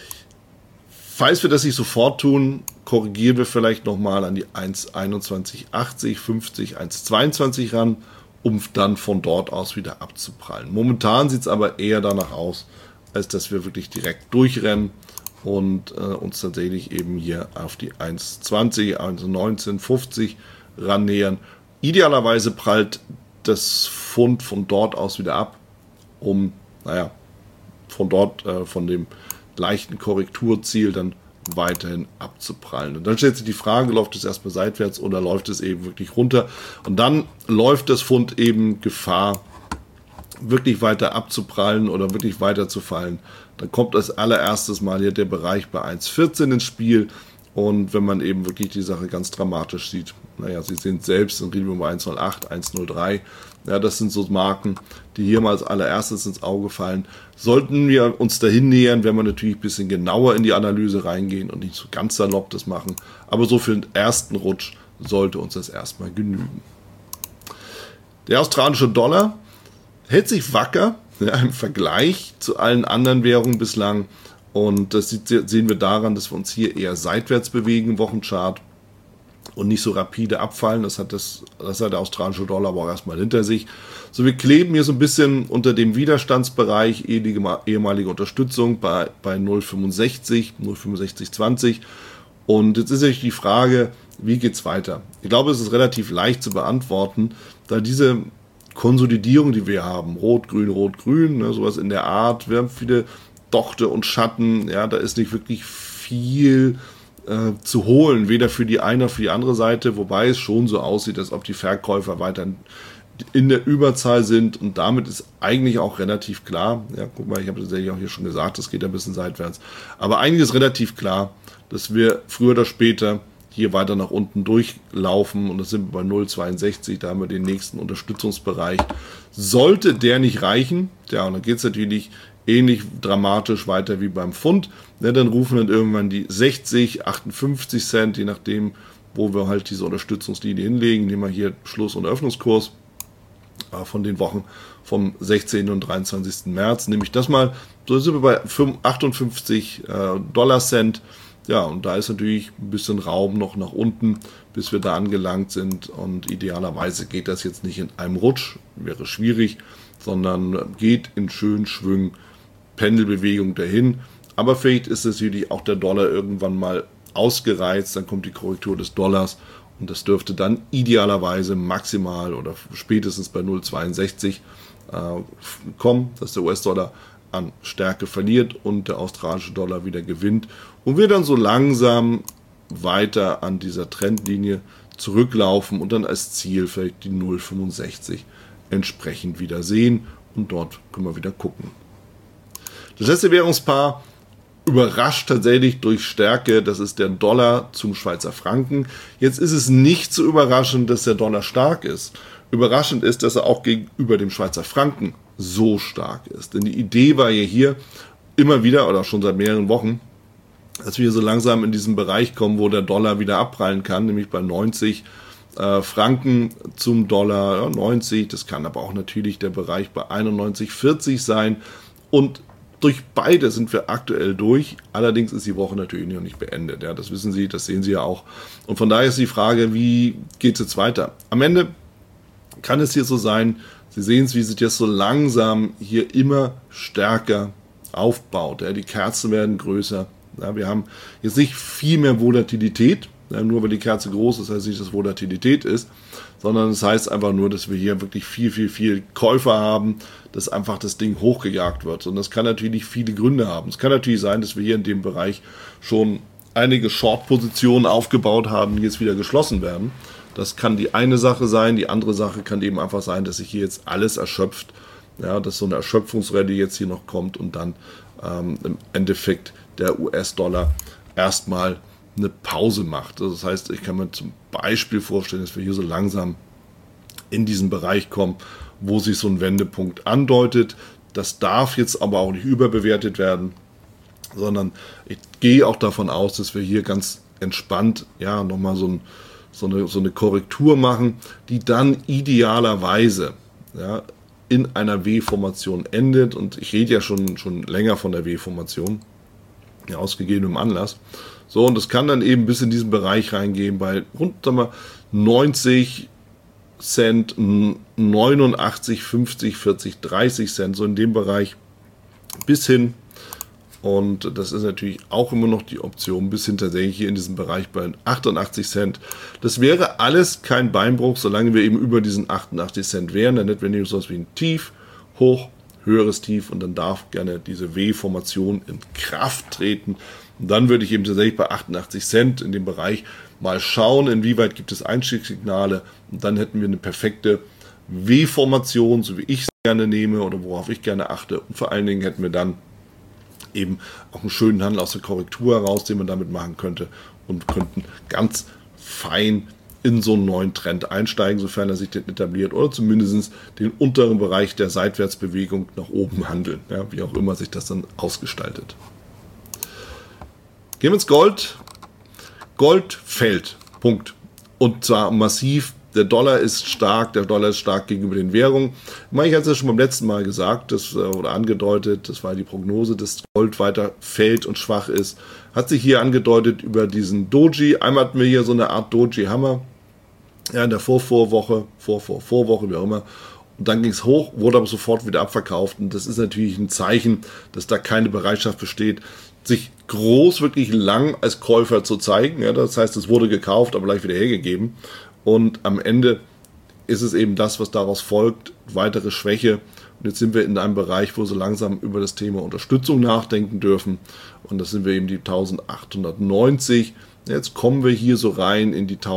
Falls wir das nicht sofort tun, korrigieren wir vielleicht nochmal an die eins Komma einundzwanzig achtzig, fünfzig, eins Komma zweiundzwanzig ran, um dann von dort aus wieder abzuprallen. Momentan sieht es aber eher danach aus, als dass wir wirklich direkt durchrennen und äh, uns tatsächlich eben hier auf die eins Komma zwanzig, eins Komma neunzehn, fünfzig rannähern. Idealerweise prallt das Pfund von dort aus wieder ab, um, naja, von dort, äh, von dem leichten Korrekturziel dann weiterhin abzuprallen. Und dann stellt sich die Frage, läuft es erstmal seitwärts oder läuft es eben wirklich runter? Und dann läuft das Pfund eben Gefahr, wirklich weiter abzuprallen oder wirklich weiter zu fallen. Dann kommt als allererstes mal hier der Bereich bei eins Komma vierzehn ins Spiel. Und wenn man eben wirklich die Sache ganz dramatisch sieht, naja, Sie sehen es selbst, dann reden wir über eins Komma null acht, eins Komma null drei. Ja, das sind so Marken, die hier mal als allererstes ins Auge fallen. Sollten wir uns dahin nähern, werden wir natürlich ein bisschen genauer in die Analyse reingehen und nicht so ganz salopp das machen. Aber so für den ersten Rutsch sollte uns das erstmal genügen. Der australische Dollar hält sich wacker, ja, im Vergleich zu allen anderen Währungen bislang. Und das sehen wir daran, dass wir uns hier eher seitwärts bewegen im Wochenchart. und nicht so rapide abfallen. Das hat, das, das hat der australische Dollar aber auch erstmal hinter sich. So, wir kleben hier so ein bisschen unter dem Widerstandsbereich, ehemalige Unterstützung bei, bei null Komma fünfundsechzig, null Komma fünfundsechzig zwanzig. Und jetzt ist natürlich die Frage, wie geht's weiter? Ich glaube, es ist relativ leicht zu beantworten, da diese Konsolidierung, die wir haben, Rot, Grün, Rot, Grün, ne, sowas in der Art, wir haben viele Dochte und Schatten, ja, da ist nicht wirklich viel äh, zu holen, weder für die eine noch für die andere Seite, wobei es schon so aussieht, als ob die Verkäufer weiterhin in der Überzahl sind und damit ist eigentlich auch relativ klar, ja, guck mal, ich habe das ja auch hier schon gesagt, das geht ein bisschen seitwärts, aber eigentlich ist relativ klar, dass wir früher oder später hier weiter nach unten durchlaufen und das sind wir bei null Komma zweiundsechzig, da haben wir den nächsten Unterstützungsbereich. Sollte der nicht reichen, ja, und dann geht es natürlich ähnlich dramatisch weiter wie beim Pfund, ja, dann rufen dann irgendwann die sechzig, achtundfünfzig Cent, je nachdem, wo wir halt diese Unterstützungslinie hinlegen, nehmen wir hier Schluss- und Öffnungskurs äh, von den Wochen vom sechzehnten und dreiundzwanzigsten März, nehme ich das mal, so sind wir bei achtundfünfzig äh, Dollar Cent. Ja, und da ist natürlich ein bisschen Raum noch nach unten, bis wir da angelangt sind. Und idealerweise geht das jetzt nicht in einem Rutsch, wäre schwierig, sondern geht in schönen Schwüngen, Pendelbewegung dahin. Aber vielleicht ist es natürlich auch der Dollar irgendwann mal ausgereizt, dann kommt die Korrektur des Dollars und das dürfte dann idealerweise maximal oder spätestens bei null Komma zweiundsechzig äh, kommen, dass der U S-Dollar an Stärke verliert und der australische Dollar wieder gewinnt und wir dann so langsam weiter an dieser Trendlinie zurücklaufen und dann als Ziel vielleicht die null Komma fünfundsechzig entsprechend wieder sehen und dort können wir wieder gucken. Das letzte Währungspaar überrascht tatsächlich durch Stärke, das ist der Dollar zum Schweizer Franken. Jetzt ist es nicht so überraschend, dass der Dollar stark ist. Überraschend ist, dass er auch gegenüber dem Schweizer Franken so stark ist. Denn die Idee war ja hier immer wieder, oder schon seit mehreren Wochen, dass wir so langsam in diesen Bereich kommen, wo der Dollar wieder abprallen kann, nämlich bei neunzig äh, Franken zum Dollar, ja, neunzig, das kann aber auch natürlich der Bereich bei einundneunzig vierzig sein und durch beide sind wir aktuell durch, allerdings ist die Woche natürlich noch nicht beendet, ja, das wissen Sie, das sehen Sie ja auch und von daher ist die Frage, wie geht es jetzt weiter? Am Ende kann es hier so sein, Sie sehen es, wie sich das so langsam hier immer stärker aufbaut, ja, die Kerzen werden größer. Ja, wir haben jetzt nicht viel mehr Volatilität, ja, nur weil die Kerze groß ist, heißt nicht, dass Volatilität ist, sondern es das heißt einfach nur, dass wir hier wirklich viel, viel, viel Käufer haben, dass einfach das Ding hochgejagt wird. Und das kann natürlich viele Gründe haben. Es kann natürlich sein, dass wir hier in dem Bereich schon einige Short-Positionen aufgebaut haben, die jetzt wieder geschlossen werden. Das kann die eine Sache sein. Die andere Sache kann eben einfach sein, dass sich hier jetzt alles erschöpft, ja, dass so eine Erschöpfungsrallye jetzt hier noch kommt und dann ähm, im Endeffekt der U S-Dollar erstmal eine Pause macht. Also das heißt, ich kann mir zum Beispiel vorstellen, dass wir hier so langsam in diesen Bereich kommen, wo sich so ein Wendepunkt andeutet. Das darf jetzt aber auch nicht überbewertet werden, sondern ich gehe auch davon aus, dass wir hier ganz entspannt ja nochmal so, ein, so, eine, so eine Korrektur machen, die dann idealerweise ja, in einer W-Formation endet. Und ich rede ja schon, schon länger von der W-Formation, ja, aus gegebenem Anlass. So, und das kann dann eben bis in diesen Bereich reingehen bei rund sagen wir, neunzig Cent, neunundachtzig, fünfzig, vierzig, dreißig Cent, so in dem Bereich bis hin. Und das ist natürlich auch immer noch die Option, bis hin tatsächlich hier in diesem Bereich bei achtundachtzig Cent. Das wäre alles kein Beinbruch, solange wir eben über diesen achtundachtzig Cent wären. Dann hätten wir nämlich sowas wie ein Tief, hoch, höheres Tief und dann darf gerne diese W-Formation in Kraft treten. Und dann würde ich eben tatsächlich bei achtundachtzig Cent in dem Bereich mal schauen, inwieweit gibt es Einstiegssignale und dann hätten wir eine perfekte W-Formation, so wie ich es gerne nehme oder worauf ich gerne achte und vor allen Dingen hätten wir dann eben auch einen schönen Handel aus der Korrektur heraus, den man damit machen könnte und könnten ganz fein in so einen neuen Trend einsteigen, sofern er sich etabliert oder zumindest den unteren Bereich der Seitwärtsbewegung nach oben handeln, ja, wie auch immer sich das dann ausgestaltet. Gehen wir ins Gold. Gold fällt. Punkt. Und zwar massiv. der Dollar ist stark, der Dollar ist stark gegenüber den Währungen. Ich meine, ich hatte es ja schon beim letzten Mal gesagt, das, oder angedeutet, das war die Prognose, dass Gold weiter fällt und schwach ist. Hat sich hier angedeutet über diesen Doji. Einmal hatten wir hier so eine Art Doji-Hammer, ja, in der Vorvorwoche, vor, vor, Vorwoche, wie auch immer. Und dann ging es hoch, wurde aber sofort wieder abverkauft. Und das ist natürlich ein Zeichen, dass da keine Bereitschaft besteht, sich groß, wirklich lang als Käufer zu zeigen. Ja, das heißt, es wurde gekauft, aber gleich wieder hergegeben. Und am Ende ist es eben das, was daraus folgt, weitere Schwäche. Und jetzt sind wir in einem Bereich, wo wir so langsam über das Thema Unterstützung nachdenken dürfen. Und das sind wir eben die eintausendachthundertneunzig. Jetzt kommen wir hier so rein in die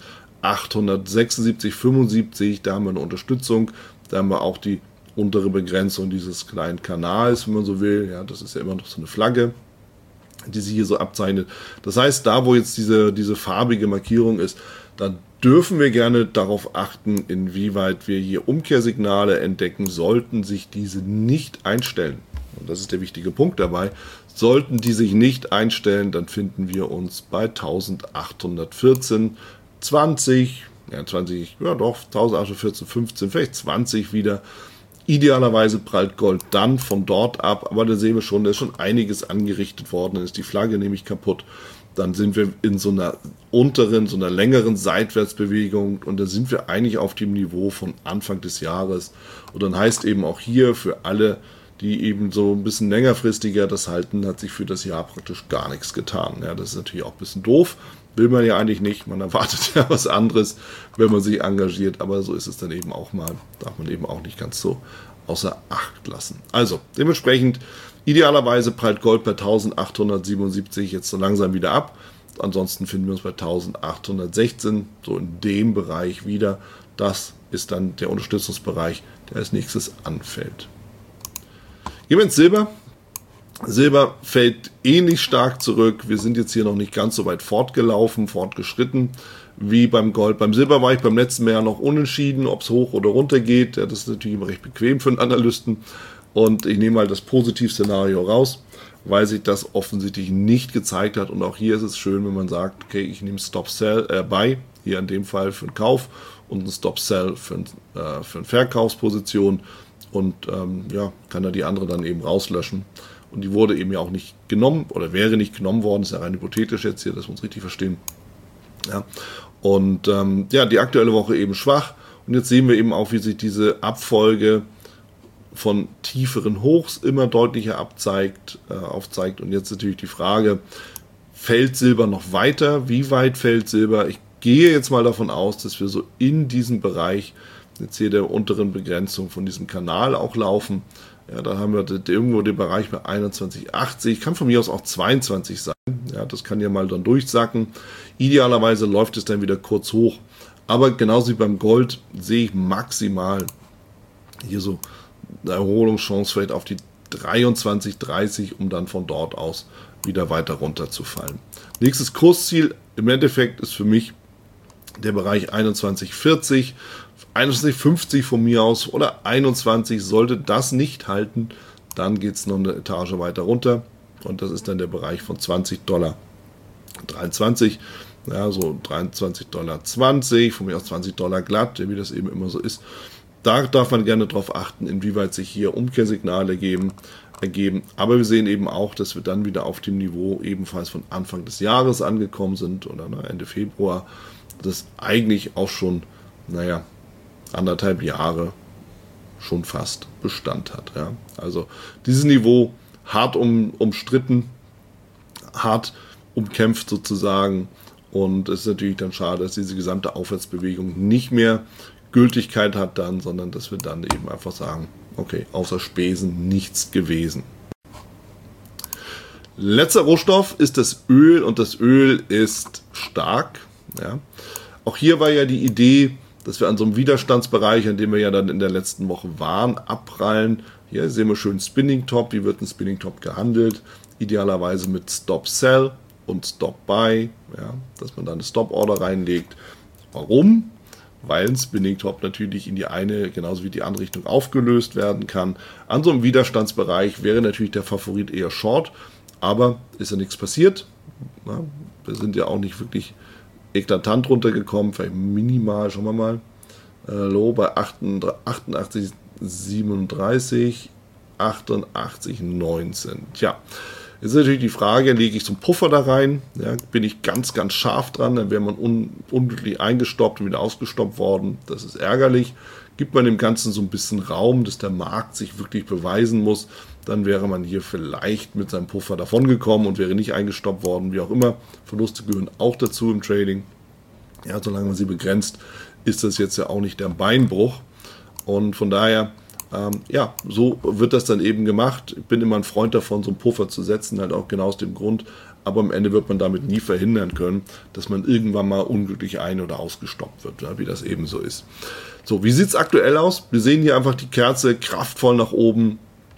eintausendachthundertsechsundsiebzig, fünfundsiebzig. Da haben wir eine Unterstützung. Da haben wir auch die untere Begrenzung dieses kleinen Kanals, wenn man so will. Ja, das ist ja immer noch so eine Flagge, die sich hier so abzeichnet. Das heißt, da wo jetzt diese, diese farbige Markierung ist, dann dürfen wir gerne darauf achten, inwieweit wir hier Umkehrsignale entdecken, sollten sich diese nicht einstellen. Und das ist der wichtige Punkt dabei. Sollten die sich nicht einstellen, dann finden wir uns bei eintausendachthundertvierzehn, zwanzig, ja zwanzig, ja doch, eintausendachthundertvierzehn, fünfzehn, vielleicht zwanzig wieder. Idealerweise prallt Gold dann von dort ab, aber da sehen wir schon, da ist schon einiges angerichtet worden, dann ist die Flagge nämlich kaputt. Dann sind wir in so einer unteren, so einer längeren Seitwärtsbewegung und da sind wir eigentlich auf dem Niveau von Anfang des Jahres. Und dann heißt eben auch hier für alle, die eben so ein bisschen längerfristiger das halten, hat sich für das Jahr praktisch gar nichts getan. Ja, das ist natürlich auch ein bisschen doof, will man ja eigentlich nicht, man erwartet ja was anderes, wenn man sich engagiert, aber so ist es dann eben auch mal, darf man eben auch nicht ganz so außer Acht lassen. Also, dementsprechend, idealerweise prallt Gold bei eintausendachthundertsiebenundsiebzig jetzt so langsam wieder ab. Ansonsten finden wir uns bei eintausendachthundertsechzehn, so in dem Bereich wieder. Das ist dann der Unterstützungsbereich, der als nächstes anfällt. Gehen wir ins Silber. Silber fällt ähnlich stark zurück. Wir sind jetzt hier noch nicht ganz so weit fortgelaufen, fortgeschritten wie beim Gold. Beim Silber war ich beim letzten Jahr noch unentschieden, ob es hoch oder runter geht. Ja, das ist natürlich immer recht bequem für einen Analysten. Und ich nehme mal das Positivszenario raus, weil sich das offensichtlich nicht gezeigt hat. Und auch hier ist es schön, wenn man sagt, okay, ich nehme Stop-Sell äh, bei, hier in dem Fall für einen Kauf und ein Stop-Sell für, ein, äh, für eine Verkaufsposition. Und ähm, ja, kann da die andere dann eben rauslöschen. Und die wurde eben ja auch nicht genommen oder wäre nicht genommen worden. Das ist ja rein hypothetisch jetzt hier, dass wir uns richtig verstehen. Ja. Und ähm, ja, die aktuelle Woche eben schwach. Und jetzt sehen wir eben auch, wie sich diese Abfolge von tieferen Hochs immer deutlicher abzeigt, äh, aufzeigt. Und jetzt natürlich die Frage, fällt Silber noch weiter? Wie weit fällt Silber? Ich gehe jetzt mal davon aus, dass wir so in diesem Bereich, jetzt hier der unteren Begrenzung von diesem Kanal auch laufen. Ja, da haben wir irgendwo den Bereich bei einundzwanzig Komma achtzig, kann von mir aus auch zweiundzwanzig sein. Ja, das kann ja mal dann durchsacken. Idealerweise läuft es dann wieder kurz hoch. Aber genauso wie beim Gold sehe ich maximal hier so eine Erholungschance vielleicht auf die dreiundzwanzig Komma dreißig, um dann von dort aus wieder weiter runterzufallen. Nächstes Kursziel im Endeffekt ist für mich der Bereich einundzwanzig Komma vierzig, einundzwanzig Komma fünfzig von mir aus oder einundzwanzig. Sollte das nicht halten, dann geht es noch eine Etage weiter runter und das ist dann der Bereich von zwanzig Dollar dreiundzwanzig, ja, so dreiundzwanzig Dollar zwanzig, von mir aus zwanzig Dollar glatt, wie das eben immer so ist. Da darf man gerne darauf achten, inwieweit sich hier Umkehrsignale geben, ergeben. Aber wir sehen eben auch, dass wir dann wieder auf dem Niveau ebenfalls von Anfang des Jahres angekommen sind oder Ende Februar, das eigentlich auch schon, naja, anderthalb Jahre schon fast Bestand hat. Ja. Also dieses Niveau hart um, umstritten, hart umkämpft sozusagen und es ist natürlich dann schade, dass diese gesamte Aufwärtsbewegung nicht mehr Gültigkeit hat dann, sondern dass wir dann eben einfach sagen, okay, außer Spesen nichts gewesen. Letzter Rohstoff ist das Öl und das Öl ist stark. Ja. Auch hier war ja die Idee, dass wir an so einem Widerstandsbereich, an dem wir ja dann in der letzten Woche waren, abprallen. Hier sehen wir schön Spinning Top. Wie wird ein Spinning Top gehandelt? Idealerweise mit Stop Sell und Stop Buy, ja, dass man dann eine Stop Order reinlegt. Warum? Weil ein Spinning Top natürlich in die eine genauso wie die andere Richtung aufgelöst werden kann. An so einem Widerstandsbereich wäre natürlich der Favorit eher Short, aber ist ja nichts passiert. Ja, wir sind ja auch nicht wirklich eklatant runtergekommen, vielleicht minimal, schauen wir mal. Äh, Low bei achtundachtzig siebenunddreißig, achtundachtzig neunzehn. Tja, jetzt ist natürlich die Frage, lege ich so einen Puffer da rein, ja, bin ich ganz, ganz scharf dran, dann wäre man un, unglücklich eingestoppt und wieder ausgestoppt worden. Das ist ärgerlich. Gibt man dem Ganzen so ein bisschen Raum, dass der Markt sich wirklich beweisen muss, dann wäre man hier vielleicht mit seinem Puffer davongekommen und wäre nicht eingestoppt worden, wie auch immer. Verluste gehören auch dazu im Trading. Ja, solange man sie begrenzt, ist das jetzt ja auch nicht der Beinbruch. Und von daher, ähm, ja, so wird das dann eben gemacht. Ich bin immer ein Freund davon, so einen Puffer zu setzen, halt auch genau aus dem Grund. Aber am Ende wird man damit nie verhindern können, dass man irgendwann mal unglücklich ein- oder ausgestoppt wird, ja, wie das eben so ist. So, wie sieht es aktuell aus? Wir sehen hier einfach die Kerze kraftvoll nach oben.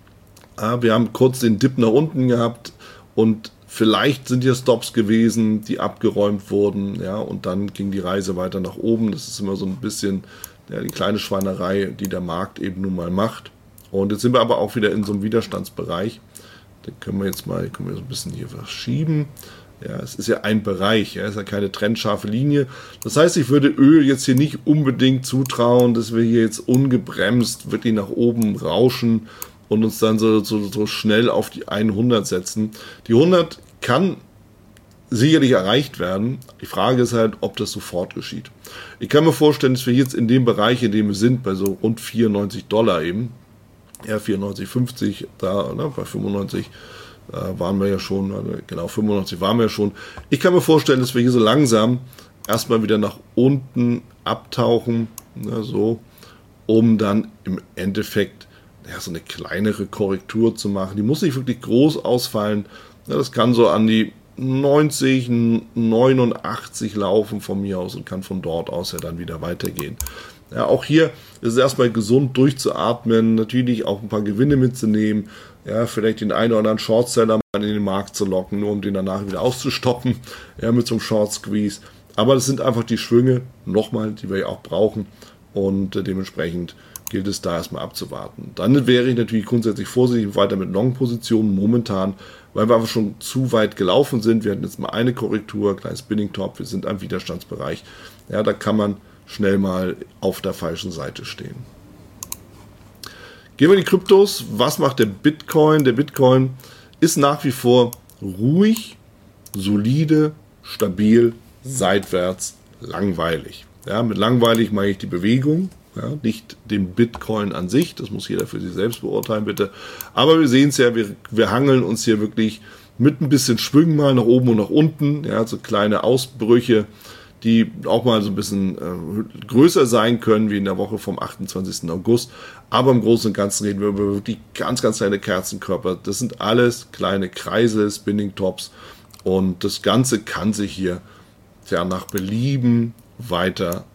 Ja, wir haben kurz den Dip nach unten gehabt und vielleicht sind hier Stops gewesen, die abgeräumt wurden, ja, und dann ging die Reise weiter nach oben. Das ist immer so ein bisschen ja, die kleine Schweinerei, die der Markt eben nun mal macht. Und jetzt sind wir aber auch wieder in so einem Widerstandsbereich. Den können wir jetzt mal, können wir so ein bisschen hier verschieben. Ja, es ist ja ein Bereich, ja, es ist ja keine trennscharfe Linie. Das heißt, ich würde Öl jetzt hier nicht unbedingt zutrauen, dass wir hier jetzt ungebremst wirklich nach oben rauschen und uns dann so, so, so schnell auf die hundert setzen. Die hundert kann sicherlich erreicht werden. Die Frage ist halt, ob das sofort geschieht. Ich kann mir vorstellen, dass wir jetzt in dem Bereich, in dem wir sind, bei so rund vierundneunzig Dollar eben, ja, vierundneunzig fünfzig, da, ne, bei fünfundneunzig äh, waren wir ja schon, also genau, fünfundneunzig waren wir ja schon. Ich kann mir vorstellen, dass wir hier so langsam erstmal wieder nach unten abtauchen, ne, so, um dann im Endeffekt ja, so eine kleinere Korrektur zu machen. Die muss nicht wirklich groß ausfallen. Ja, das kann so an die neunzig, neunundachtzig laufen von mir aus und kann von dort aus ja dann wieder weitergehen. Ja, auch hier ist es erstmal gesund durchzuatmen, natürlich auch ein paar Gewinne mitzunehmen, ja, vielleicht den einen oder anderen Shortseller mal in den Markt zu locken, nur um den danach wieder auszustoppen, ja, mit so einem Short Squeeze. Aber das sind einfach die Schwünge, nochmal, die wir ja auch brauchen und äh, dementsprechend gilt es da erstmal abzuwarten. Dann wäre ich natürlich grundsätzlich vorsichtig weiter mit Long-Positionen momentan, weil wir einfach schon zu weit gelaufen sind. Wir hatten jetzt mal eine Korrektur, kleines Spinning-Top, wir sind am Widerstandsbereich. Ja, da kann man schnell mal auf der falschen Seite stehen. Gehen wir in die Kryptos. Was macht der Bitcoin? Der Bitcoin ist nach wie vor ruhig, solide, stabil, seitwärts, langweilig. Ja, mit langweilig meine ich die Bewegung, ja, nicht den Bitcoin an sich. Das muss jeder für sich selbst beurteilen, bitte. Aber wir sehen es ja, wir, wir hangeln uns hier wirklich mit ein bisschen Schwüngen mal nach oben und nach unten. Ja, so kleine Ausbrüche, die auch mal so ein bisschen äh, größer sein können, wie in der Woche vom achtundzwanzigsten August. Aber im Großen und Ganzen reden wir über wirklich ganz, ganz kleine Kerzenkörper. Das sind alles kleine Kreise, Spinning Tops. Und das Ganze kann sich hier ja, nach Belieben weiter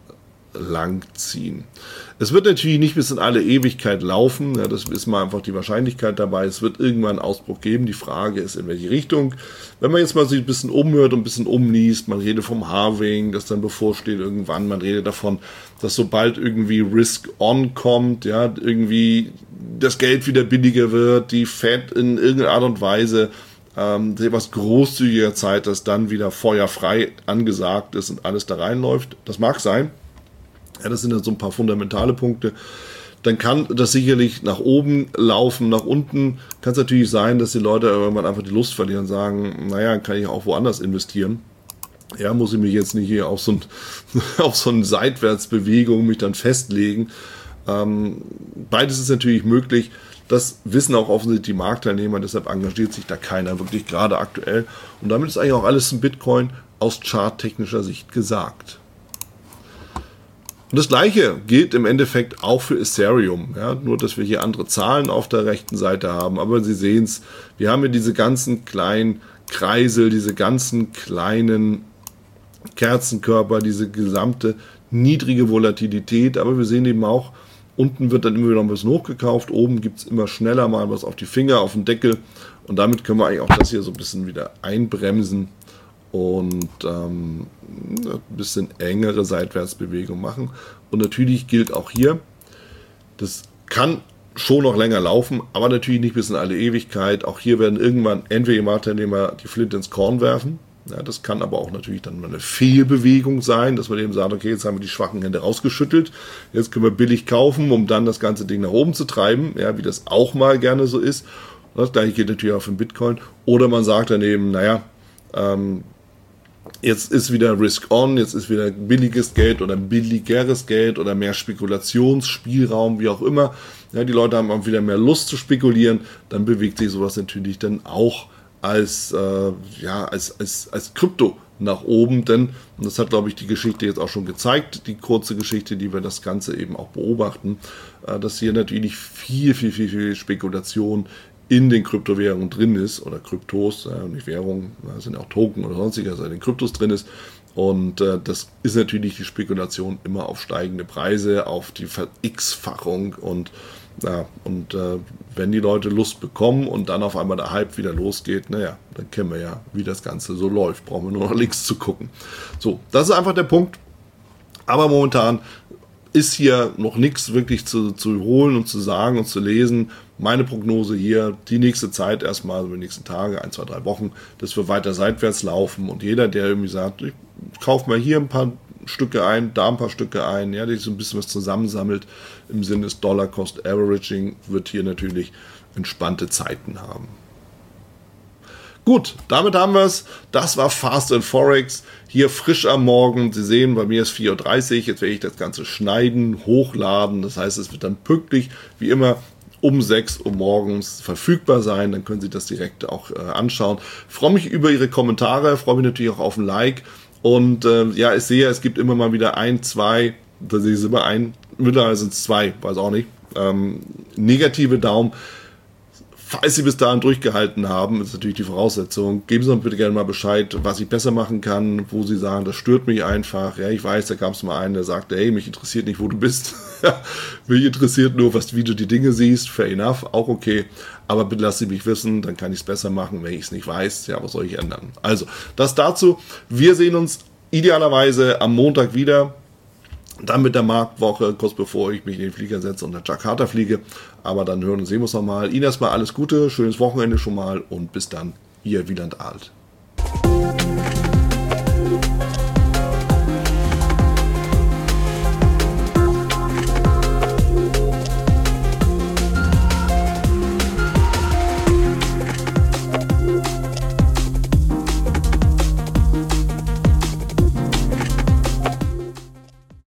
langziehen. Es wird natürlich nicht bis in alle Ewigkeit laufen, ja, das ist mal einfach die Wahrscheinlichkeit dabei, es wird irgendwann einen Ausbruch geben, die Frage ist, in welche Richtung. Wenn man jetzt mal sich ein bisschen umhört und ein bisschen umliest, man redet vom Halving, das dann bevorsteht irgendwann, man redet davon, dass sobald irgendwie Risk-On kommt, ja, irgendwie das Geld wieder billiger wird, die Fed in irgendeiner Art und Weise ähm, etwas großzügiger Zeit, dass dann wieder feuerfrei angesagt ist und alles da reinläuft. Das mag sein. Ja, das sind dann so ein paar fundamentale Punkte. Dann kann das sicherlich nach oben laufen, nach unten kann es natürlich sein, dass die Leute irgendwann einfach die Lust verlieren und sagen, naja, kann ich auch woanders investieren. Ja, muss ich mich jetzt nicht hier auf so, ein, auf so eine Seitwärtsbewegung mich dann festlegen. Ähm, beides ist natürlich möglich. Das wissen auch offensichtlich die Marktteilnehmer, deshalb engagiert sich da keiner wirklich gerade aktuell. Und damit ist eigentlich auch alles im Bitcoin aus charttechnischer Sicht gesagt. Und das Gleiche gilt im Endeffekt auch für Ethereum. Ja, nur, dass wir hier andere Zahlen auf der rechten Seite haben. Aber Sie sehen es, wir haben hier diese ganzen kleinen Kreisel, diese ganzen kleinen Kerzenkörper, diese gesamte niedrige Volatilität. Aber wir sehen eben auch, unten wird dann immer wieder ein bisschen hochgekauft. Oben gibt es immer schneller mal was auf die Finger, auf den Deckel. Und damit können wir eigentlich auch das hier so ein bisschen wieder einbremsen und ähm, ein bisschen engere Seitwärtsbewegung machen. Und natürlich gilt auch hier, das kann schon noch länger laufen, aber natürlich nicht bis in alle Ewigkeit. Auch hier werden irgendwann entweder die Marktteilnehmer die Flinte ins Korn werfen, Ja, das kann aber auch natürlich dann mal eine Fehlbewegung sein, dass man eben sagt, okay, jetzt haben wir die schwachen Hände rausgeschüttelt, jetzt können wir billig kaufen, um dann das ganze Ding nach oben zu treiben, ja, wie das auch mal gerne so ist. Das gleiche geht natürlich auch für den Bitcoin. Oder man sagt dann eben, naja, ähm, jetzt ist wieder Risk on, jetzt ist wieder billiges Geld oder billigeres Geld oder mehr Spekulationsspielraum, wie auch immer. Ja, die Leute haben auch wieder mehr Lust zu spekulieren, dann bewegt sich sowas natürlich dann auch als, äh, ja, als, als, als Krypto nach oben, denn, und das hat, glaube ich, die Geschichte jetzt auch schon gezeigt, die kurze Geschichte, die wir das Ganze eben auch beobachten, äh, dass hier natürlich viel, viel, viel, viel Spekulation in den Kryptowährungen drin ist, oder Kryptos, äh, nicht Währungen, das sind auch Token oder sonstiges, also in den Kryptos drin ist. Und äh, das ist natürlich die Spekulation immer auf steigende Preise, auf die Ver-X-Fachung und ja, und äh, wenn die Leute Lust bekommen und dann auf einmal der Hype wieder losgeht, naja, dann kennen wir ja, wie das Ganze so läuft. Brauchen wir nur noch links zu gucken. So, das ist einfach der Punkt. Aber momentan ist hier noch nichts wirklich zu, zu holen und zu sagen und zu lesen. Meine Prognose hier, die nächste Zeit erstmal, also die nächsten Tage, ein, zwei, drei Wochen, dass wir weiter seitwärts laufen. Und jeder, der irgendwie sagt, ich kaufe mal hier ein paar Stücke ein, da ein paar Stücke ein, ja, die so ein bisschen was zusammensammelt im Sinne des Dollar Cost Averaging, wird hier natürlich entspannte Zeiten haben. Gut, damit haben wir es. Das war Fast and Forex. Hier frisch am Morgen. Sie sehen, bei mir ist vier Uhr dreißig. Jetzt werde ich das Ganze schneiden, hochladen. Das heißt, es wird dann pünktlich, wie immer, um sechs Uhr morgens verfügbar sein. Dann können Sie das direkt auch äh, anschauen. Ich freue mich über Ihre Kommentare. Ich freue mich natürlich auch auf ein Like. Und äh, ja, ich sehe, es gibt immer mal wieder ein, zwei, da sehe ich immer ein, mittlerweile sind es zwei, weiß auch nicht, ähm, negative Daumen. Falls Sie bis dahin durchgehalten haben, ist natürlich die Voraussetzung, geben Sie mir bitte gerne mal Bescheid, was ich besser machen kann, wo Sie sagen, das stört mich einfach. Ja, ich weiß, da gab es mal einen, der sagte, hey, mich interessiert nicht, wo du bist. Mich interessiert nur, was, wie du die Dinge siehst. Fair enough, auch okay. Aber bitte lass Sie mich wissen, dann kann ich es besser machen. Wenn ich es nicht weiß, ja, was soll ich ändern? Also, das dazu. Wir sehen uns idealerweise am Montag wieder. Dann mit der Marktwoche, kurz bevor ich mich in den Flieger setze und nach Jakarta fliege. Aber dann hören und sehen wir uns nochmal. Ihnen erstmal alles Gute, schönes Wochenende schon mal und bis dann, Ihr Wieland Alt.